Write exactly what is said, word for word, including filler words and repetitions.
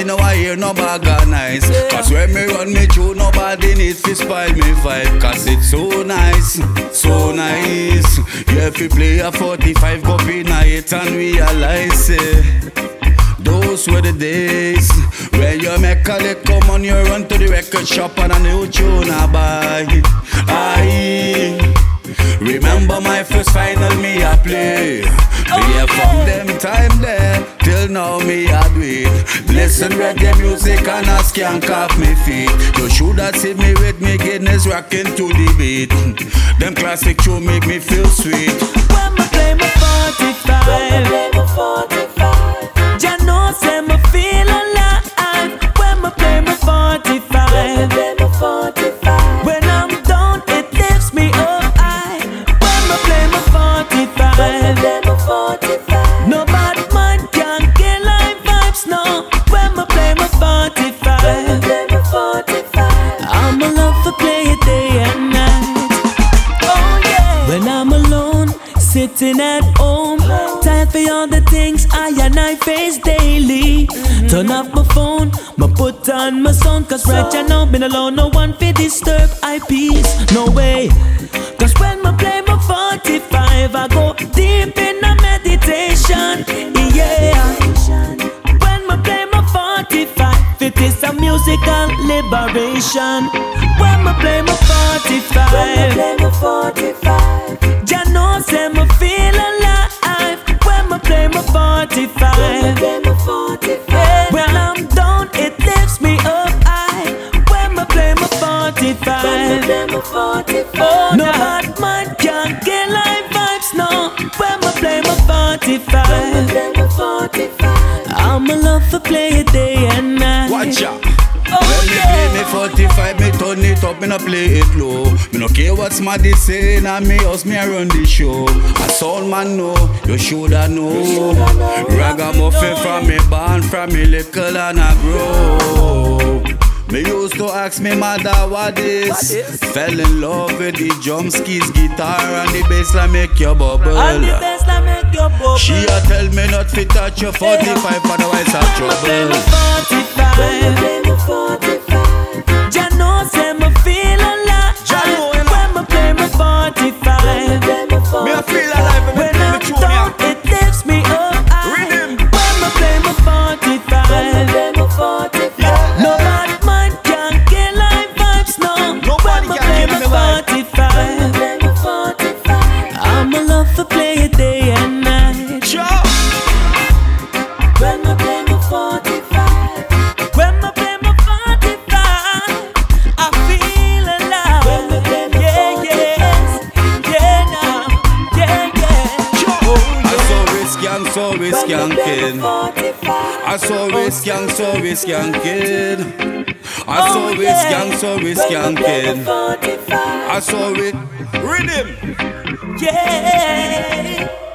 know I hear no bag of nice. Cause when me run me through, nobody needs to spoil me vibe. Cause it's so nice, so nice. Yeah, if you play a forty-five, go in a it and realize it. Those were the days where you make a lick, come on, you run to the record shop and a new tune I buy. I remember my first final me I play. Yeah, from them time there till now me I do it. Listen reggae music and I skank off me feet. You should have seen me with me Guinness rocking to the beat. Them classic tune make me feel sweet. When I play my forty-five, when I play my forty-five, Jah know say me feel alive. When I play my forty-five, when I play my forty-five, when I'm down it lifts me up high. When I play my forty-five, when I play my forty-five, no bad man can kill live vibes no. When I play my forty-five, when I play my forty-five, I'm a love to play it day and night. Oh yeah. When I'm alone, sitting at home, time for all the things I and I face daily. Mm-hmm. Turn off my phone, my put on my song. Cause right now, been alone, no one fi disturb I peace, no way. Cause when I play my forty-five, I go deep in a meditation, yeah. When I play my forty-five, it is a musical liberation. When I play my forty-five, when I play my forty-five, Jah know say me feel alive. When I play my forty-five, when I play my forty-five, when I'm down it lifts me up high. When I play my forty-five, when I play my forty-five, oh, no bad man can get live vibes no. When I play my forty-five, when I play my forty-five, I'm a love to play it day and night. Watch out. Oh, when yeah. me play me forty-five, me turn it up, me no play it low. Me no care what somebody saying, and me house me I run the show. A sound man know, you shoulda know. Ragamuffin from me born, from me little and I grow. Me used to ask me mother what this. Fell in love with the drum skis, guitar and the bass like make you bubble. And the bass like make you bubble. She a tell me not fit touch your forty-five, otherwise I trouble. forty-five, forty-five, Jah know say me feel alive. When I play my forty-five, me I feel alive when I'm down it lifts me up high. When I play my forty-five, no bad man can kill live vibes no. Nobody when can kill me my forty-five, I'm a love to play it day and night. Sure. When I play my forty-five, when I play my forty-five, I feel alive. When I play my yeah, yes, yeah, now, yeah, yeah. Oh, I saw we skank, so we skanking. I saw we skank, so we skanking. I saw we skank, so we skanking. I saw it rhythm. Yeah.